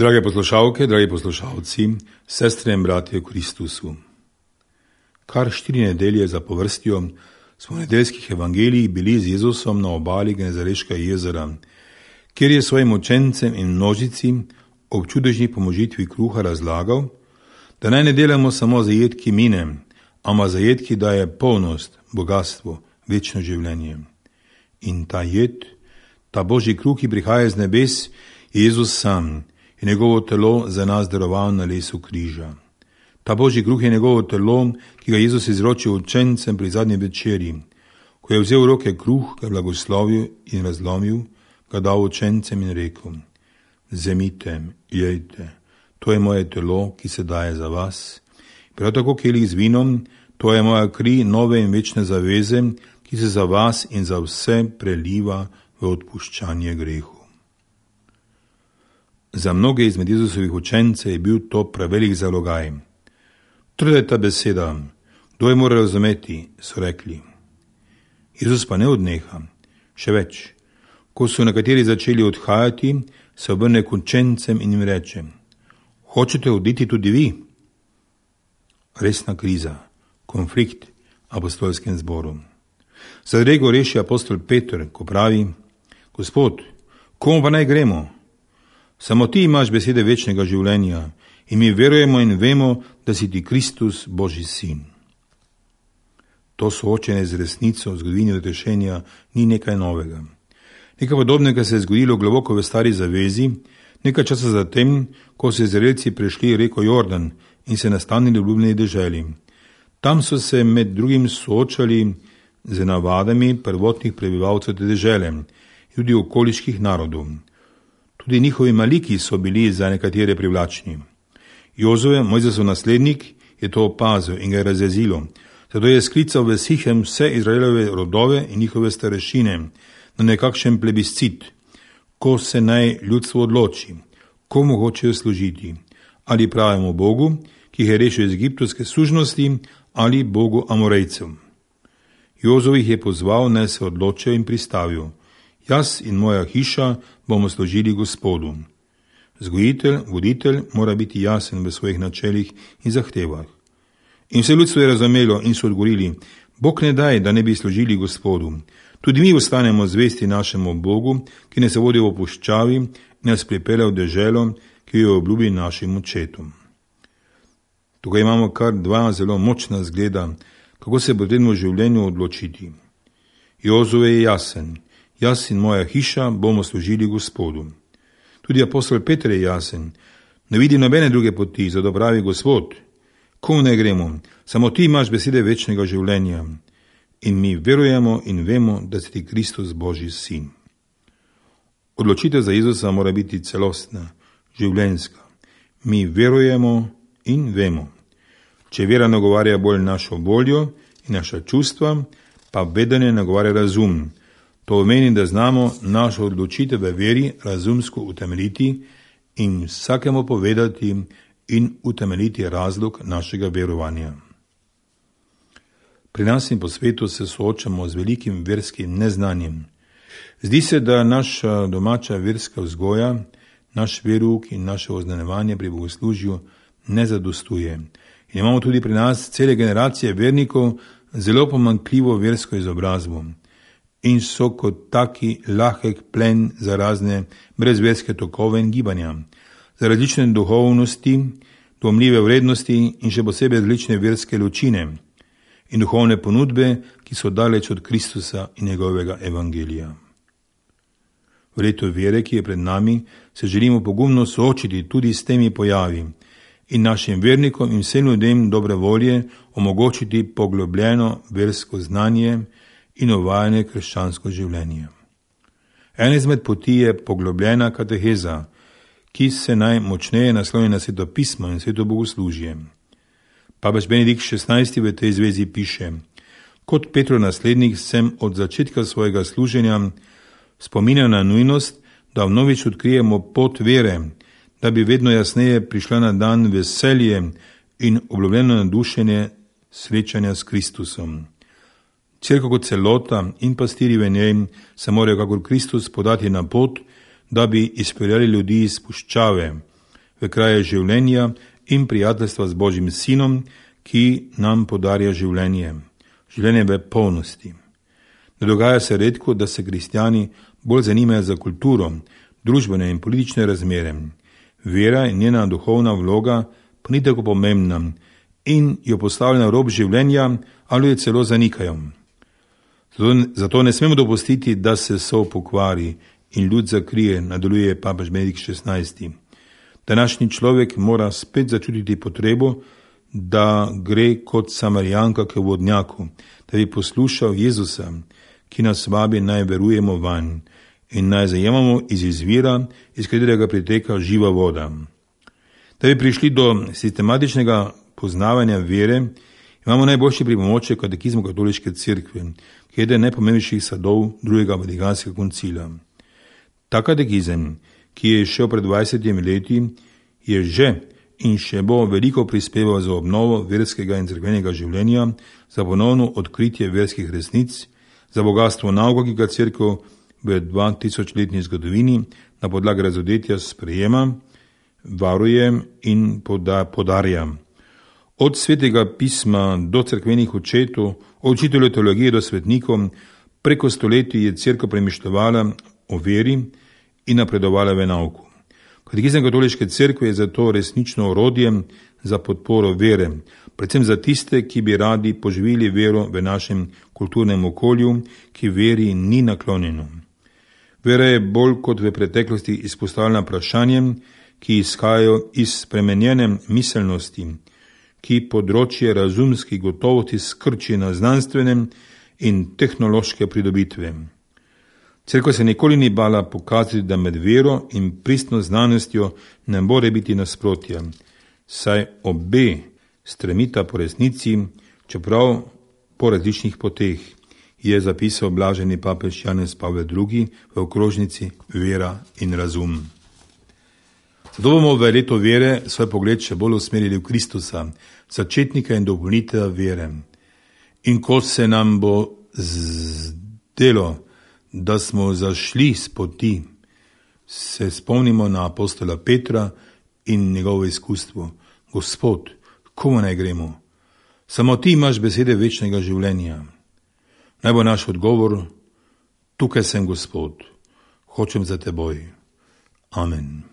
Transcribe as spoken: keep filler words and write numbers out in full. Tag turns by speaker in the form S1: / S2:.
S1: Drage poslušalke, dragi poslušalci, sestre in bratje v Kristusu. Kar štiri nedelje zapovrstjo smo v nedeljskih evangelijih bili z Jezusom na obali Genezareškega jezera, kjer je svojim učencem in množici ob čudežni pomožitvi kruha razlagal, da naj ne delamo samo zajetki mine, ampak zajetki daje polnost, bogatstvo, večno življenje. In ta jed, ta Božji kruh, ki prihaja z nebes, je Jezus sam, je njegovo telo za nas daroval na lesu križa. Ta Božji kruh je njegovo telo, ki ga Jezus izročil učencem pri zadnji večerji. Ko je vzel v roke kruh, ga blagoslovil in razlomil, ga dal učencem in rekel: vzemite, jejte, to je moje telo, ki se daje za vas. Prav tako kelih z vinom, to je moja kri nove in večne zaveze, ki se za vas in za vse preliva v odpuščanje grehu. Za mnoge izmed Jezusovih učencev je bil to prevelik zalogaj. Trda je ta beseda, kdo je mora razumeti, so rekli. Jezus pa ne odneha, še več. Ko so nekateri začeli odhajati, se obrne k učencem in jim reče: hočete oditi tudi vi? Resna kriza, konflikt v apostolskem zboru. Zadrego reši apostol Peter, ko pravi: Gospod, komu pa naj gremo? Samo ti imaš besede večnega življenja in mi verujemo in vemo, da si ti Kristus, Božji sin. To soočenje z resnico v zgodovini odrešenja ni nekaj novega. Nekaj podobnega se je zgodilo globoko v stari zavezi, nekaj časa zatem, ko so Izraelci prešli reko Jordan in se nastanili v obljubljeni deželi. Tam so se med drugim soočali z navadami prvotnih prebivalcev te dežele, tudi okoliških narodov. Tudi njihovi maliki so bili za nekatere privlačni. Jozue, Mojzesov naslednik, je to opazil in ga je razjezilo. Zato je sklical v Sihem vse Izraelove rodove in njihove starešine na nekakšen plebiscit, ko se naj ljudstvo odloči, komu hočejo služiti, ali pravemu Bogu, ki jih je rešil iz egiptovske sužnosti, ali Bogu Amorejcev. Jozue jih je pozval, naj se odločijo in pristavijo: jaz in moja hiša bomo služili Gospodu. Vzgojitelj, voditelj mora biti jasen v svojih načelih in zahtevah. In vse ljudstvo je razumelo in so odgovorili: Bog ne daj, da ne bi služili Gospodu. Tudi mi ostanemo zvesti našemu Bogu, ki ne se vodi v puščavi in nas pripelje v deželo, ki jo obljubi našim očetom. Tukaj imamo kar dva zelo močna zgleda, kako se potrebno v življenju odločiti. Jozue je jasen: jaz in moja hiša bomo služili Gospodu. Tudi apostol Peter je jasen: ne vidi nobene druge poti, zato pravi: Gospod, komu ne gremo? Samo ti imaš besede večnega življenja. In mi verujemo in vemo, da si ti Kristus, Božji sin. Odločitev za Jezusa mora biti celostna, življenjska. Mi verujemo in vemo. Če vera nagovarja bolj našo voljo in naša čustva, pa vedenje nagovarja razum. To pomeni, da znamo našo odločitev v veri razumsko utemeljiti in vsakemu povedati in utemeljiti razlog našega verovanja. Pri nas in po svetu se soočamo z velikim verskim neznanjem. Zdi se, da naša domača verska vzgoja, naš verouk in naše oznanjevanje pri bogoslužju ne zadostuje. In imamo tudi pri nas cele generacije vernikov zelo pomanjkljivo versko izobrazbo in so kot taki lahek plen za razne brezverske tokove in gibanja, za različne duhovnosti, dvomljive vrednosti in še posebej različne verske lučine in duhovne ponudbe, ki so daleč od Kristusa in njegovega evangelija. V letu vere, ki je pred nami, se želimo pogumno soočiti tudi s temi pojavi in našim vernikom in vsem ljudem dobre volje omogočiti poglobljeno versko znanje in uvajanje krščansko življenje. Ena izmed poti je poglobljena kateheza, ki se najmočneje nasloni na Sveto pismo in sveto bogoslužje. Papež Benedikt šestnajsti v tej zvezi piše: kot Petrov naslednik sem od začetka svojega služenja spominjal na nujnost, da vnovič odkrijemo pot vere, da bi vedno jasneje prišla na dan veselje in obljubljeno nadušenje srečanja s Kristusom. Cerkev kot celota in pastirji v njej se morajo kakor Kristus podati na pot, da bi izpeljali ljudi iz puščave, v kraje življenja in prijateljstva z Božjim Sinom, ki nam podarja življenje, življenje v polnosti. Ne dogaja se redko, da se kristjani bolj zanimajo za kulturo, družbene in politične razmere. Vera in njena duhovna vloga pa ni tako pomembna in jo postavlja na rob življenja ali jo celo zanikajo. Zato, zato ne smemo dopustiti, da se sol pokvari in ljud zakrije, nadaljuje papež Benedikt šestnajsti. Današnji človek mora spet začutiti potrebo, da gre kot Samarijanka k vodnjaku, da bi poslušal Jezusa, ki nas vabi naj verujemo vanj in naj zajemamo iz izvira, iz katerega priteka živa voda. Da bi prišli do sistematičnega poznavanja vere, imamo najboljši pripomoček katekizmu katoliške cerkve, ki je eden najpomembnejših sadov drugega Vatikanskega koncila. Ta katekizem, ki je šel pred dvajsetimi leti, je že in še bo veliko prispeval za obnovo verskega in cerkvenega življenja, za ponovno odkritje verskih resnic, za bogatstvo nauka, ki ga cerkev v dvatisočletni zgodovini na podlagi razodetja sprejema, varuje in poda, podarja. Od svetega pisma do cerkvenih očetov, od učiteljev teologije do svetnikov, preko stoletij je cerkev premišljevala o veri in napredovala v nauku. Katekizem katoliške cerkve je zato resnično orodje za podporo vere, predvsem za tiste, ki bi radi poživili vero v našem kulturnem okolju, ki veri ni naklonjeno. Vera je bolj kot v preteklosti izpostavljena vprašanjem, ki izhajajo iz spremenjene miselnosti, ki področje razumskih gotovosti skrči na znanstvenem in tehnološke pridobitve. Cerkev se nikoli ni bala pokazati, da med vero in pristno znanostjo ne more biti nasprotja, saj obe stremita po resnici, čeprav po različnih poteh, je zapisal blaženi papež Janez Pavel drugi v okrožnici Vera in razum. Zato bomo v leto vere svoj pogled še bolj usmerili v Kristusa, začetnika in dopolnitelja vere. In ko se nam bo zdelo, da smo zašli s poti, se spomnimo na apostola Petra in njegovo izkustvo. Gospod, komu naj gremo? Samo ti imaš besede večnega življenja. Naj bo naš odgovor, tukaj sem, Gospod, hočem za teboj. Amen.